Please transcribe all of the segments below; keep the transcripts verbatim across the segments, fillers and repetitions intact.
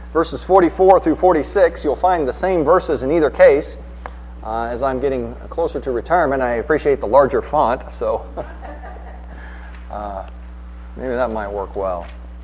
verses forty-four through forty-six. You'll find the same verses in either case. Uh, as I'm getting closer to retirement, I appreciate the larger font, so uh, maybe that might work well.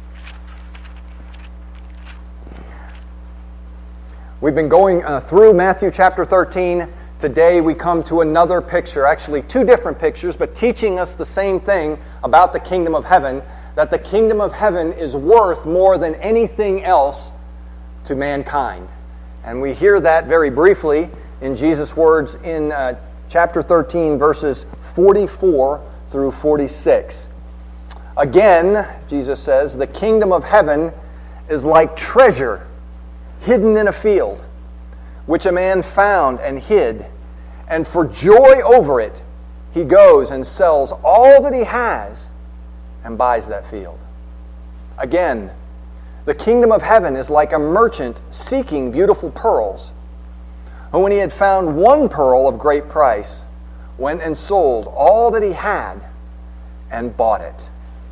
We've been going uh, through Matthew chapter thirteen. Today we come to another picture, actually two different pictures, but teaching us the same thing about the kingdom of heaven, that the kingdom of heaven is worth more than anything else to mankind. And we hear that very briefly in Jesus' words in uh, chapter thirteen, verses forty-four through forty-six. Again, Jesus says, the kingdom of heaven is like treasure hidden in a field, which a man found and hid. And for joy over it, he goes and sells all that he has and buys that field. Again, the kingdom of heaven is like a merchant seeking beautiful pearls, who, when he had found one pearl of great price, went and sold all that he had and bought it.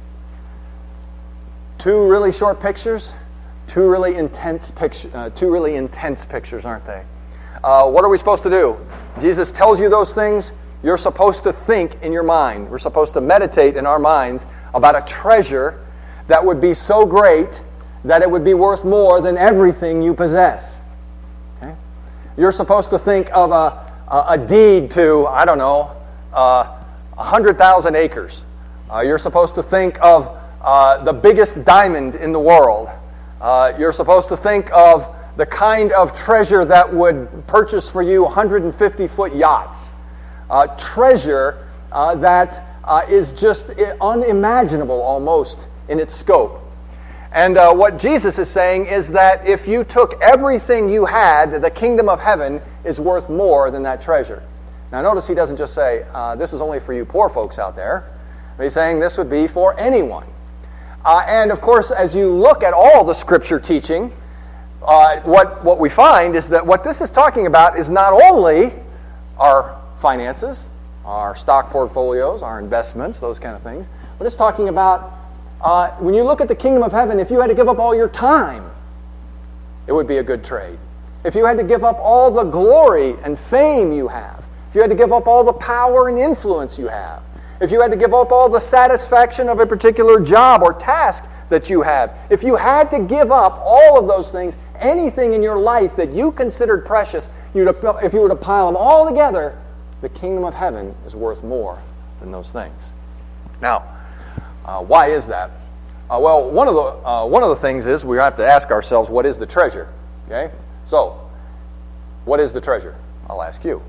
Two really short pictures, two really intense pictures, uh, two really intense pictures, aren't they? Uh, what are we supposed to do? Jesus tells you those things. You're supposed to think in your mind. We're supposed to meditate in our minds about a treasure that would be so great that it would be worth more than everything you possess. Okay? You're supposed to think of a, a, a deed to, I don't know, uh, one hundred thousand acres. Uh, you're supposed to think of uh, the biggest diamond in the world. Uh, you're supposed to think of the kind of treasure that would purchase for you one hundred fifty foot yachts. Uh, treasure uh, that uh, is just unimaginable almost in its scope. And uh, what Jesus is saying is that if you took everything you had, the kingdom of heaven is worth more than that treasure. Now notice he doesn't just say, uh, this is only for you poor folks out there. He's saying this would be for anyone. Uh, and of course, as you look at all the scripture teaching, uh, what, what we find is that what this is talking about is not only our finances, our stock portfolios, our investments, those kind of things, but it's talking about uh, when you look at the kingdom of heaven, if you had to give up all your time, it would be a good trade. If you had to give up all the glory and fame you have, if you had to give up all the power and influence you have, if you had to give up all the satisfaction of a particular job or task that you have, if you had to give up all of those things, anything in your life that you considered precious, you'd, if you were to pile them all together, the kingdom of heaven is worth more than those things. Now, uh, why is that? Uh, well, one of the uh, one of the things is we have to ask ourselves, what is the treasure? Okay, so what is the treasure? I'll ask you.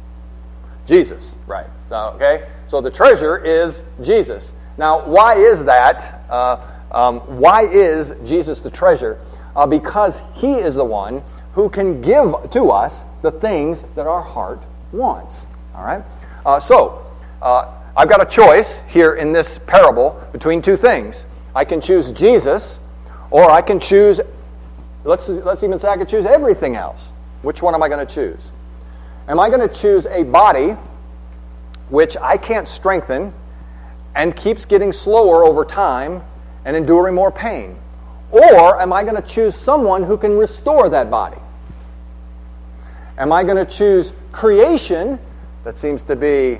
Jesus, right? Uh, okay, so the treasure is Jesus. Now, why is that? Uh, um, why is Jesus the treasure? Uh, because He is the one who can give to us the things that our heart wants. All right. Uh, so uh, I've got a choice here in this parable between two things. I can choose Jesus, or I can choose. Let's let's even say I could choose everything else. Which one am I going to choose? Am I going to choose a body which I can't strengthen and keeps getting slower over time and enduring more pain? Or am I going to choose someone who can restore that body? Am I going to choose creation that seems to be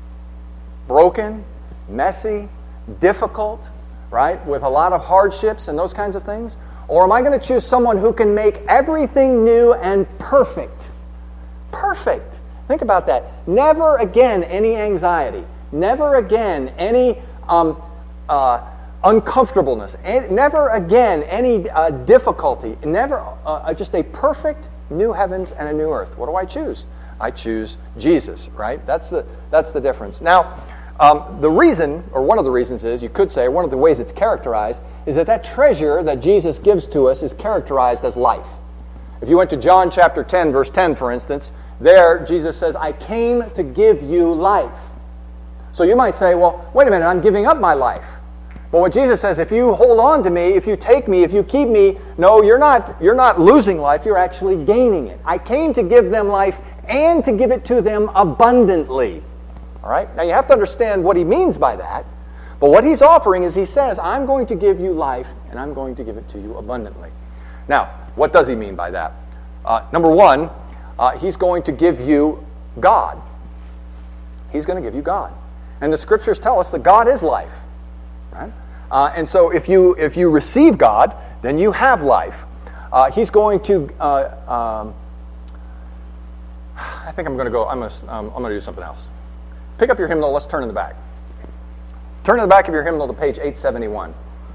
broken, messy, difficult, right, with a lot of hardships and those kinds of things? Or am I going to choose someone who can make everything new and perfect? Perfect. Think about that. Never again any anxiety. Never again any um, uh, uncomfortableness. Never again any uh, difficulty. Never uh, just a perfect new heavens and a new earth. What do I choose? I choose Jesus, right? That's the that's the difference. Now, um, the reason, or one of the reasons is, you could say, one of the ways it's characterized, is that that treasure that Jesus gives to us is characterized as life. If you went to John chapter ten, verse ten, for instance, there Jesus says, I came to give you life. So you might say, well, wait a minute, I'm giving up my life. But what Jesus says, if you hold on to me, if you take me, if you keep me, no, you're not, you're not losing life, you're actually gaining it. I came to give them life and to give it to them abundantly. All right? Now you have to understand what he means by that. But what he's offering is he says, I'm going to give you life and I'm going to give it to you abundantly. Now, what does he mean by that? Uh, number one, uh, he's going to give you God. He's going to give you God. And the scriptures tell us that God is life. Right? Uh, and so if you if you receive God, then you have life. Uh, he's going to... Uh, um, I think I'm going to go... I'm going to, um, I'm going to do something else. Pick up your hymnal. Let's turn in the back. Turn in the back of your hymnal to page eight seventy-one.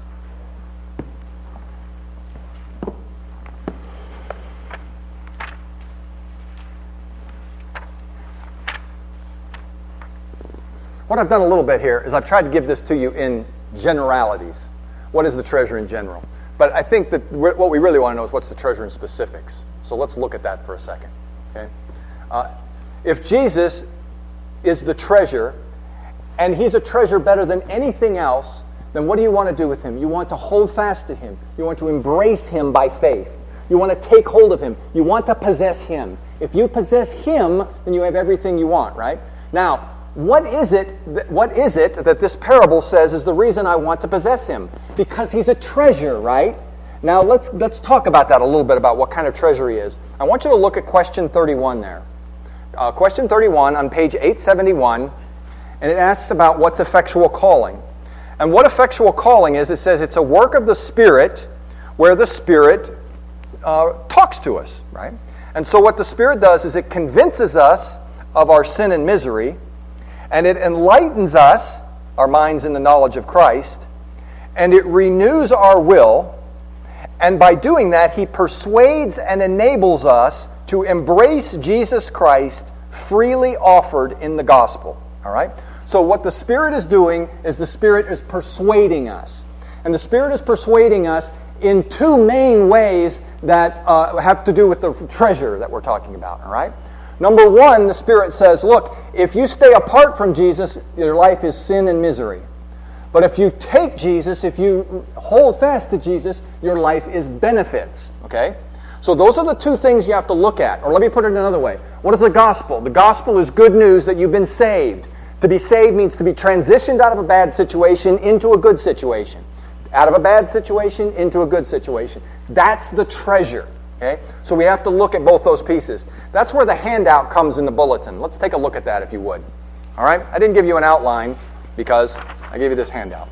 What I've done a little bit here is I've tried to give this to you in generalities. What is the treasure in general? But I think that what we really want to know is what's the treasure in specifics. So let's look at that for a second. Okay? Uh, if Jesus is the treasure, and he's a treasure better than anything else, then what do you want to do with him? You want to hold fast to him. You want to embrace him by faith. You want to take hold of him. You want to possess him. If you possess him, then you have everything you want, right? Now, what is it that, what is it that this parable says is the reason I want to possess him? Because he's a treasure, right? Now, let's let's talk about that a little bit, about what kind of treasure he is. I want you to look at question thirty-one there. Uh, question thirty-one on page eight seventy-one, and it asks about what's effectual calling. And what effectual calling is, it says it's a work of the Spirit where the Spirit uh, talks to us, right? And so what the Spirit does is it convinces us of our sin and misery, and it enlightens us, our minds in the knowledge of Christ, and it renews our will, and by doing that, he persuades and enables us to embrace Jesus Christ freely offered in the gospel. All right? So what the Spirit is doing is the Spirit is persuading us. And the Spirit is persuading us in two main ways that uh, have to do with the treasure that we're talking about. All right? Number one, the Spirit says, look, if you stay apart from Jesus, your life is sin and misery. But if you take Jesus, if you hold fast to Jesus, your life is benefits. Okay? So those are the two things you have to look at. Or let me put it another way. What is the gospel? The gospel is good news that you've been saved. To be saved means to be transitioned out of a bad situation into a good situation. Out of a bad situation into a good situation. That's the treasure. Okay? So we have to look at both those pieces. That's where the handout comes in the bulletin. Let's take a look at that if you would. All right? I didn't give you an outline because I gave you this handout.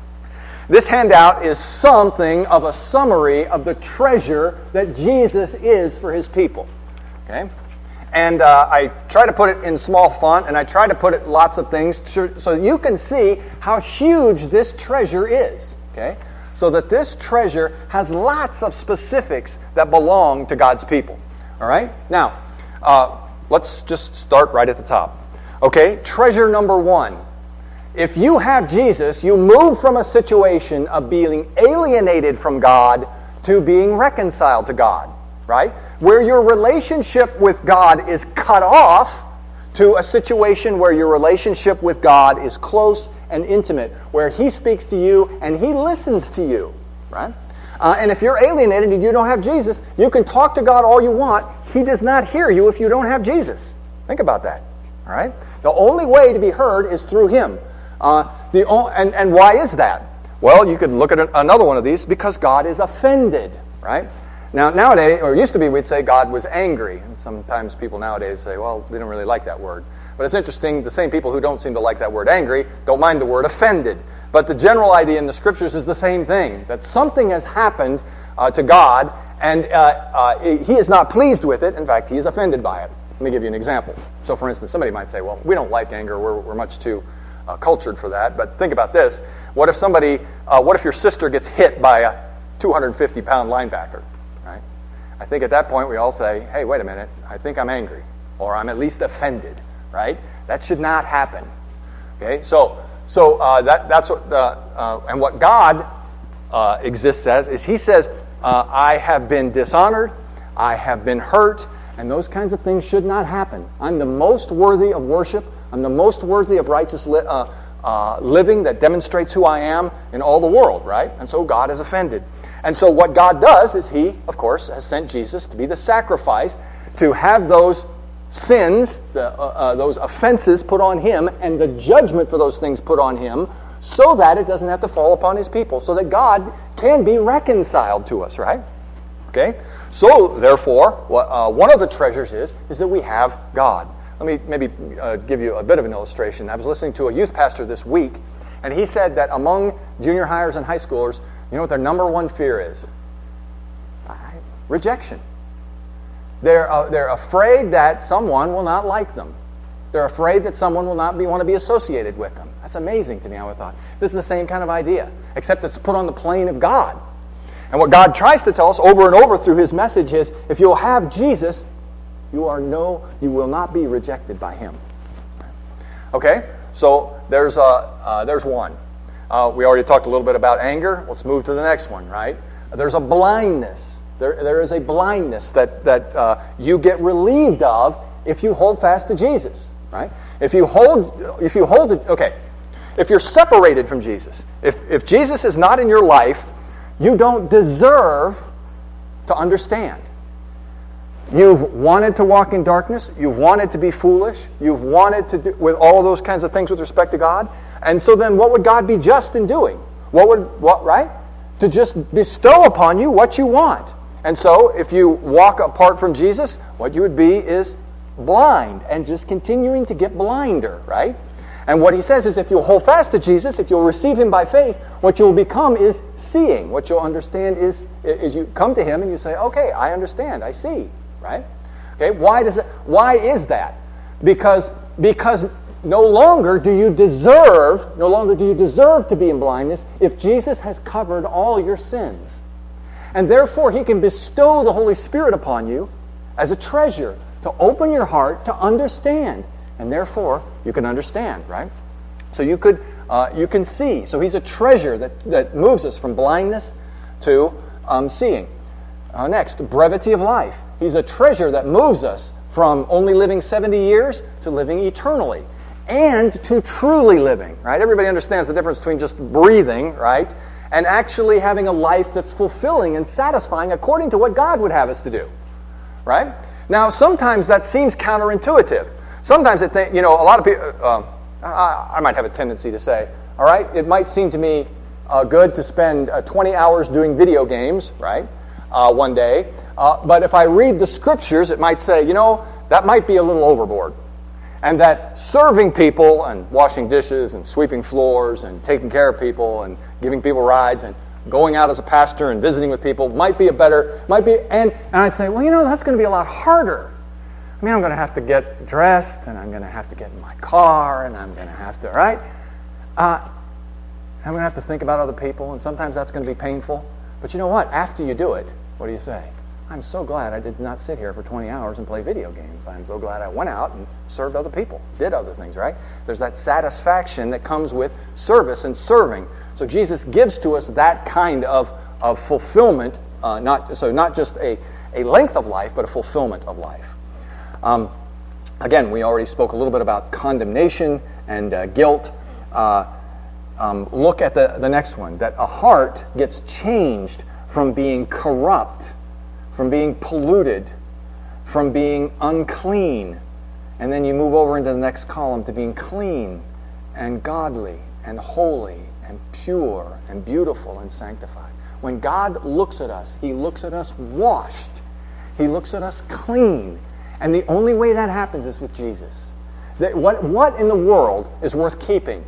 This handout is something of a summary of the treasure that Jesus is for his people. Okay? And uh, I try to put it in small font, and I try to put it lots of things to, so you can see how huge this treasure is. Okay? So that this treasure has lots of specifics that belong to God's people. All right? Now, uh, let's just start right at the top. Okay? Treasure number one. If you have Jesus, you move from a situation of being alienated from God to being reconciled to God, right? Where your relationship with God is cut off to a situation where your relationship with God is close and intimate, where he speaks to you and he listens to you, right? Uh, and if you're alienated and you don't have Jesus, you can talk to God all you want. He does not hear you if you don't have Jesus. Think about that, all right? The only way to be heard is through him. Uh, the and, and why is that? Well, you could look at another one of these, because God is offended, right? Now, nowadays, or it used to be, we'd say God was angry. And sometimes people nowadays say, well, they don't really like that word. But it's interesting, the same people who don't seem to like that word angry don't mind the word offended. But the general idea in the Scriptures is the same thing, that something has happened uh, to God, and uh, uh, he is not pleased with it. In fact, he is offended by it. Let me give you an example. So, for instance, somebody might say, well, we don't like anger. We're, we're much too Uh, cultured for that. But think about this. What if somebody, uh, what if your sister gets hit by a two hundred fifty pound linebacker, right? I think at that point we all say, hey, wait a minute, I think I'm angry, or I'm at least offended, right? That should not happen. Okay, so so uh, that that's what, uh, uh, and what God uh, exists as is he says, uh, I have been dishonored, I have been hurt, and those kinds of things should not happen. I'm the most worthy of worship. I'm the most worthy of righteous li- uh, uh, living that demonstrates who I am in all the world, right? And so God is offended. And so what God does is he, of course, has sent Jesus to be the sacrifice, to have those sins, the, uh, uh, those offenses put on him, and the judgment for those things put on him, so that it doesn't have to fall upon his people, so that God can be reconciled to us, right? Okay? So, therefore, what, uh, one of the treasures is, is that we have God. Let me maybe uh, give you a bit of an illustration. I was listening to a youth pastor this week, and he said that among junior hires and high schoolers, you know what their number one fear is? Rejection. They're, uh, they're afraid that someone will not like them. They're afraid that someone will not be, want to be associated with them. That's amazing to me, I would thought. This is the same kind of idea, except it's put on the plane of God. And what God tries to tell us over and over through His message is, if you'll have Jesus, you are no, you will not be rejected by Him. Okay, so there's uh, uh, there's one. Uh, we already talked a little bit about anger. Let's move to the next one. Right? There's a blindness. There there is a blindness that that uh, you get relieved of if you hold fast to Jesus. Right? If you hold if you hold it, okay. If you're separated from Jesus, if if Jesus is not in your life, you don't deserve to understand. You've wanted to walk in darkness. You've wanted to be foolish. You've wanted to do with all of those kinds of things with respect to God. And so then what would God be just in doing? What would, what, right? To just bestow upon you what you want. And so if you walk apart from Jesus, what you would be is blind and just continuing to get blinder, right? And what he says is if you'll hold fast to Jesus, if you'll receive Him by faith, what you'll become is seeing. What you'll understand is, is you come to Him and you say, okay, I understand, I see. Right? Okay. Why does it? Why is that? Because because no longer do you deserve, no longer do you deserve to be in blindness if Jesus has covered all your sins, and therefore He can bestow the Holy Spirit upon you as a treasure to open your heart to understand, and therefore you can understand. Right? So you could uh, you can see. So He's a treasure that that moves us from blindness to um, seeing. Uh, next, brevity of life. He's a treasure that moves us from only living seventy years to living eternally and to truly living, right? Everybody understands the difference between just breathing, right, and actually having a life that's fulfilling and satisfying according to what God would have us to do, right? Now, sometimes that seems counterintuitive. Sometimes I think, you know, a lot of people, uh, I, I might have a tendency to say, all right, it might seem to me uh, good to spend uh, twenty hours doing video games, right, uh, one day. Uh, but if I read the Scriptures, it might say, you know, that might be a little overboard. And that serving people and washing dishes and sweeping floors and taking care of people and giving people rides and going out as a pastor and visiting with people might be a better, might be, and, and I'd say, well, you know, that's going to be a lot harder. I mean, I'm going to have to get dressed and I'm going to have to get in my car and I'm going to have to, right? Uh, I'm going to have to think about other people, and sometimes that's going to be painful. But you know what? After you do it, what do you say? I'm so glad I did not sit here for twenty hours and play video games. I'm so glad I went out and served other people, did other things, right? There's that satisfaction that comes with service and serving. So Jesus gives to us that kind of, of fulfillment, uh, not so not just a, a length of life, but a fulfillment of life. Um, again, we already spoke a little bit about condemnation and uh, guilt. Uh, um, look at the, the next one, that a heart gets changed from being corrupt, from being polluted, from being unclean, and then you move over into the next column to being clean and godly and holy and pure and beautiful and sanctified. When God looks at us, He looks at us washed. He looks at us clean. And the only way that happens is with Jesus. That what, what in the world is worth keeping?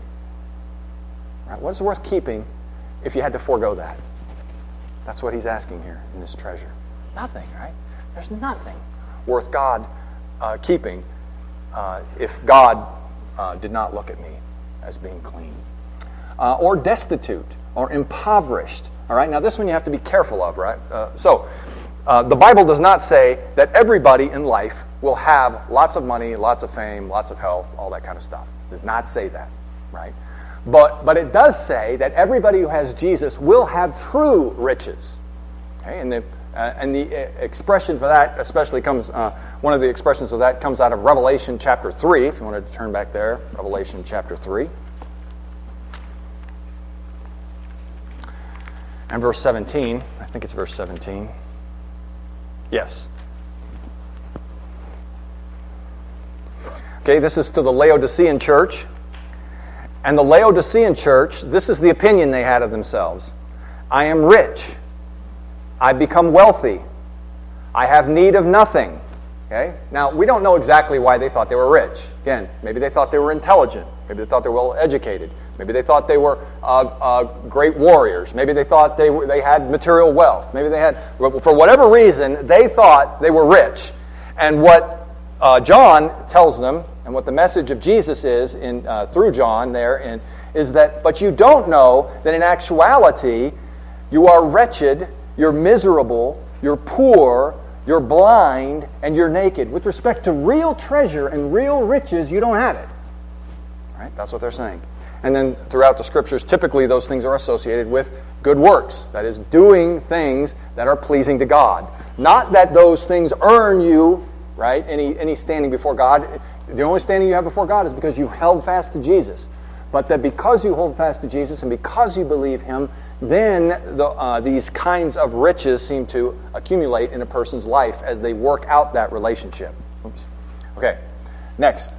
Right? What is worth keeping if you had to forego that? That's what He's asking here in this treasure. Nothing, right? There's nothing worth God uh, keeping uh, if God uh, did not look at me as being clean. Uh, or destitute, or impoverished. All right, now this one you have to be careful of, right? Uh, so, uh, the Bible does not say that everybody in life will have lots of money, lots of fame, lots of health, all that kind of stuff. It does not say that, right? But but it does say that everybody who has Jesus will have true riches. Okay, and the uh, and the expression for that especially comes, uh, one of the expressions of that comes out of Revelation chapter three. If you wanted to turn back there, Revelation chapter three. And verse seventeen. I think it's verse seventeen. Yes. Okay, this is to the Laodicean church. And the Laodicean church, this is the opinion they had of themselves. I am rich. I've become wealthy. I have need of nothing. Okay? Now, we don't know exactly why they thought they were rich. Again, maybe they thought they were intelligent. Maybe they thought they were well educated. Maybe they thought they were uh, uh, great warriors. Maybe they thought they were, they had material wealth. Maybe they had, for whatever reason, they thought they were rich. And what uh, John tells them, and what the message of Jesus is in uh, through John there, in, is that, but you don't know that in actuality, you are wretched, you're miserable, you're poor, you're blind, and you're naked. With respect to real treasure and real riches, you don't have it. Right? That's what they're saying. And then throughout the Scriptures, typically those things are associated with good works. That is, doing things that are pleasing to God. Not that those things earn you, right, any, any standing before God. The only standing you have before God is because you held fast to Jesus. But that because you hold fast to Jesus and because you believe Him, then the, uh, these kinds of riches seem to accumulate in a person's life as they work out that relationship. Oops. Okay, next.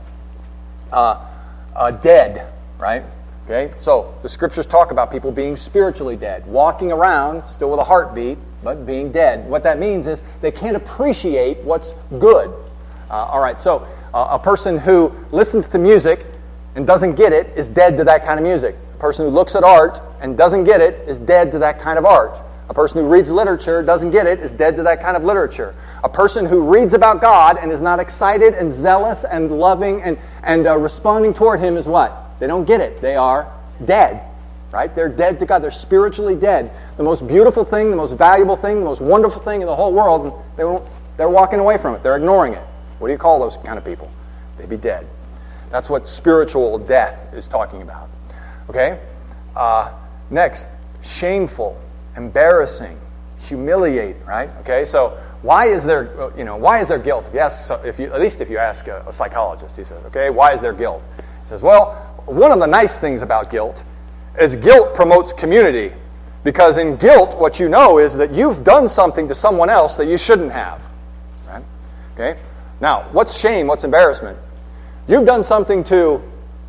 Uh, uh, dead, right? Okay, so the Scriptures talk about people being spiritually dead, walking around still with a heartbeat, but being dead. What that means is they can't appreciate what's good. Uh, all right, so uh, a person who listens to music and doesn't get it is dead to that kind of music. A person who looks at art and doesn't get it is dead to that kind of art. A person who reads literature, doesn't get it, is dead to that kind of literature. A person who reads about God and is not excited and zealous and loving and, and uh, responding toward Him is what? They don't get it. They are dead. Right? They're dead to God. They're spiritually dead. The most beautiful thing, the most valuable thing, the most wonderful thing in the whole world, they won't, they're walking away from it. They're ignoring it. What do you call those kind of people? They'd be dead. That's what spiritual death is talking about. Okay? Uh, next, shameful, embarrassing, humiliating, right? Okay, so why is there, you know, why is there guilt? If you ask, if you, at least if you ask a, a psychologist, he says, okay, why is there guilt? He says, well, one of the nice things about guilt is guilt promotes community. Because in guilt, what you know is that you've done something to someone else that you shouldn't have. Right? Okay? Now, what's shame? What's embarrassment? You've done something to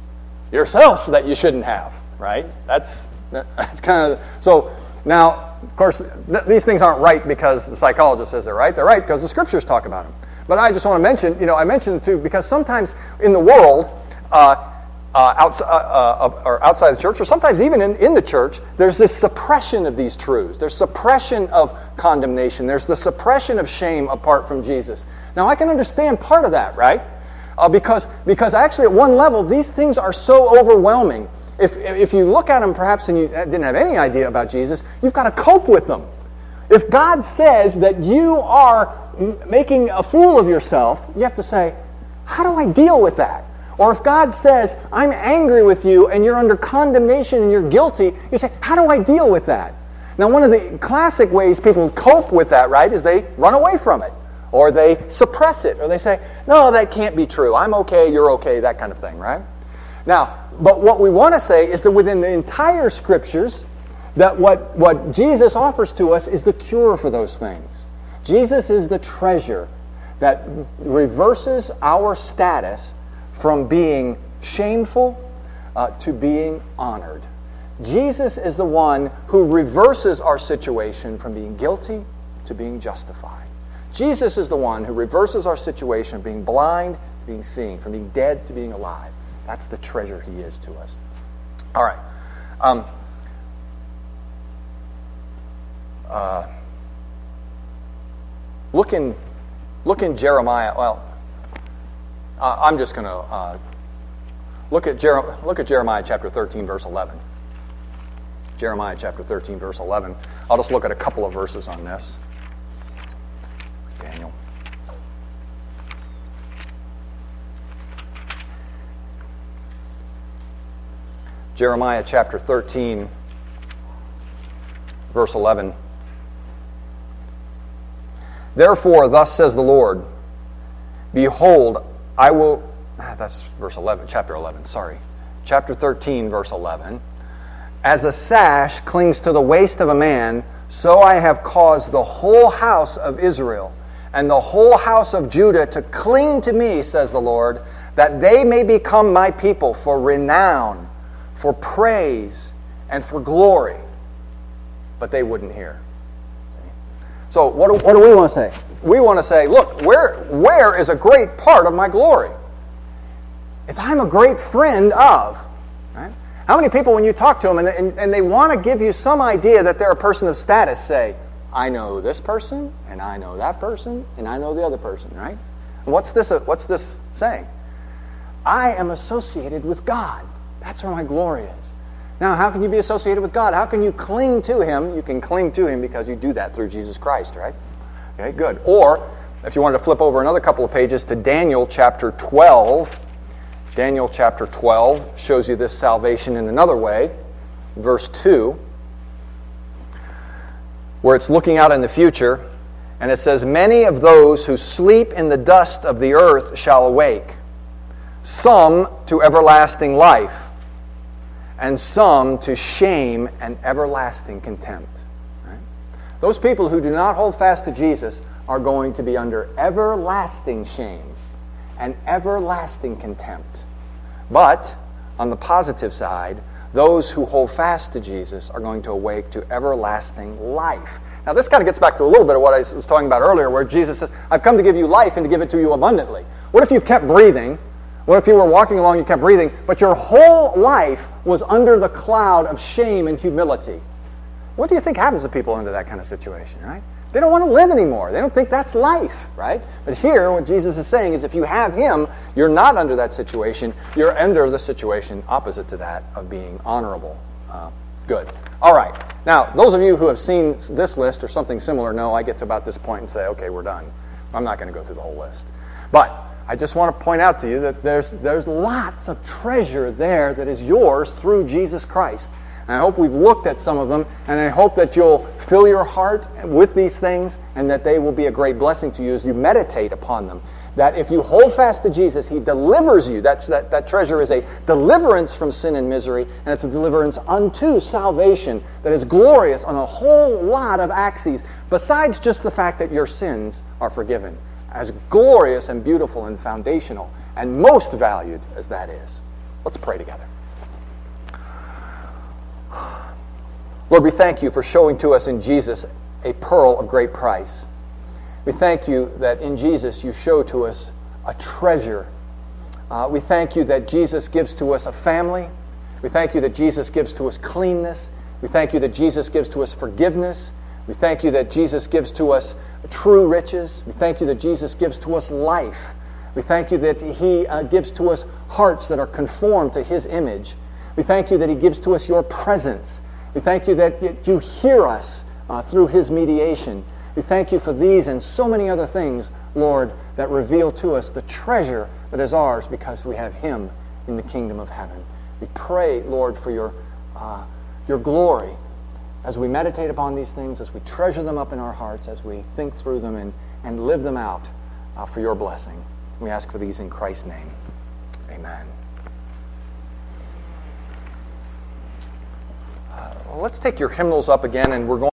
yourself that you shouldn't have. Right? That's that's kind of... So, now, of course, th- these things aren't right because the psychologist says they're right. They're right because the Scriptures talk about them. But I just want to mention, you know, I mentioned too, because sometimes in the world... Uh, Uh, outside, uh, uh, or outside the church, or sometimes even in, in the church, there's this suppression of these truths. There's suppression of condemnation. There's the suppression of shame apart from Jesus. Now, I can understand part of that, right? Uh, because, because actually at one level, these things are so overwhelming. If, if you look at them perhaps and you didn't have any idea about Jesus, you've got to cope with them. If God says that you are making a fool of yourself, you have to say, how do I deal with that? Or if God says, I'm angry with you and you're under condemnation and you're guilty, you say, how do I deal with that? Now, one of the classic ways people cope with that, right, is they run away from it. Or they suppress it. Or they say, no, that can't be true. I'm okay, you're okay, that kind of thing, right? Now, but what we want to say is that within the entire Scriptures, that what, what Jesus offers to us is the cure for those things. Jesus is the treasure that reverses our status from being shameful uh, to being honored. Jesus is the one who reverses our situation from being guilty to being justified. Jesus is the one who reverses our situation from being blind to being seen, from being dead to being alive. That's the treasure He is to us. All right. Um, uh, look in, look in Jeremiah. Well, Uh, I'm just going to uh, look at Jer- look at Jeremiah chapter thirteen, verse eleven. Jeremiah chapter thirteen, verse eleven. I'll just look at a couple of verses on this. Daniel. Jeremiah chapter thirteen, verse eleven. Therefore, thus says the Lord, behold, I will, that's verse eleven, chapter eleven, sorry. Chapter thirteen, verse eleven. As a sash clings to the waist of a man, so I have caused the whole house of Israel and the whole house of Judah to cling to me, says the Lord, that they may become my people for renown, for praise, and for glory. But they wouldn't hear. So what do, what do we want to say? we want to say, look, where, where is a great part of my glory? It's I'm a great friend of. Right? How many people, when you talk to them and, and, and they want to give you some idea that they're a person of status, say, I know this person, and I know that person, and I know the other person, right? And what's this, what's this saying? I am associated with God. That's where my glory is. Now, how can you be associated with God? How can you cling to Him? You can cling to Him because you do that through Jesus Christ, right? Okay, good. Or, if you wanted to flip over another couple of pages to Daniel chapter twelve, Daniel chapter twelve shows you this salvation in another way. Verse two, where it's looking out in the future, and it says, many of those who sleep in the dust of the earth shall awake, some to everlasting life, and some to shame and everlasting contempt. Right? Those people who do not hold fast to Jesus are going to be under everlasting shame and everlasting contempt. But, on the positive side, those who hold fast to Jesus are going to awake to everlasting life. Now, this kind of gets back to a little bit of what I was talking about earlier, where Jesus says, I've come to give you life and to give it to you abundantly. What if you kept breathing? What if you were walking along, you kept breathing, but your whole life was under the cloud of shame and humility? What do you think happens to people under that kind of situation, right? They don't want to live anymore. They don't think that's life, right? But here, what Jesus is saying is if you have Him, you're not under that situation. You're under the situation opposite to that of being honorable. Uh, good. All right. Now, those of you who have seen this list or something similar know I get to about this point and say, okay, we're done. I'm not going to go through the whole list. But I just want to point out to you that there's, there's lots of treasure there that is yours through Jesus Christ. And I hope we've looked at some of them, and I hope that you'll fill your heart with these things and that they will be a great blessing to you as you meditate upon them. That if you hold fast to Jesus, He delivers you. That's, that, that treasure is a deliverance from sin and misery, and it's a deliverance unto salvation that is glorious on a whole lot of axes, besides just the fact that your sins are forgiven. As glorious and beautiful and foundational and most valued as that is. Let's pray together. Lord, we thank you for showing to us in Jesus a pearl of great price. We thank you that in Jesus you show to us a treasure. Uh, we thank you that Jesus gives to us a family. We thank you that Jesus gives to us cleanness. We thank you that Jesus gives to us forgiveness. We thank you that Jesus gives to us true riches. We thank you that Jesus gives to us life. We thank you that He uh, gives to us hearts that are conformed to His image. We thank you that He gives to us your presence. We thank you that you hear us uh, through His mediation. We thank you for these and so many other things, Lord, that reveal to us the treasure that is ours because we have Him in the kingdom of heaven. We pray, Lord, for your, uh, your glory as we meditate upon these things, as we treasure them up in our hearts, as we think through them and, and live them out uh, for your blessing. We ask for these in Christ's name. Amen. Uh, let's take your hymnals up again, and we're going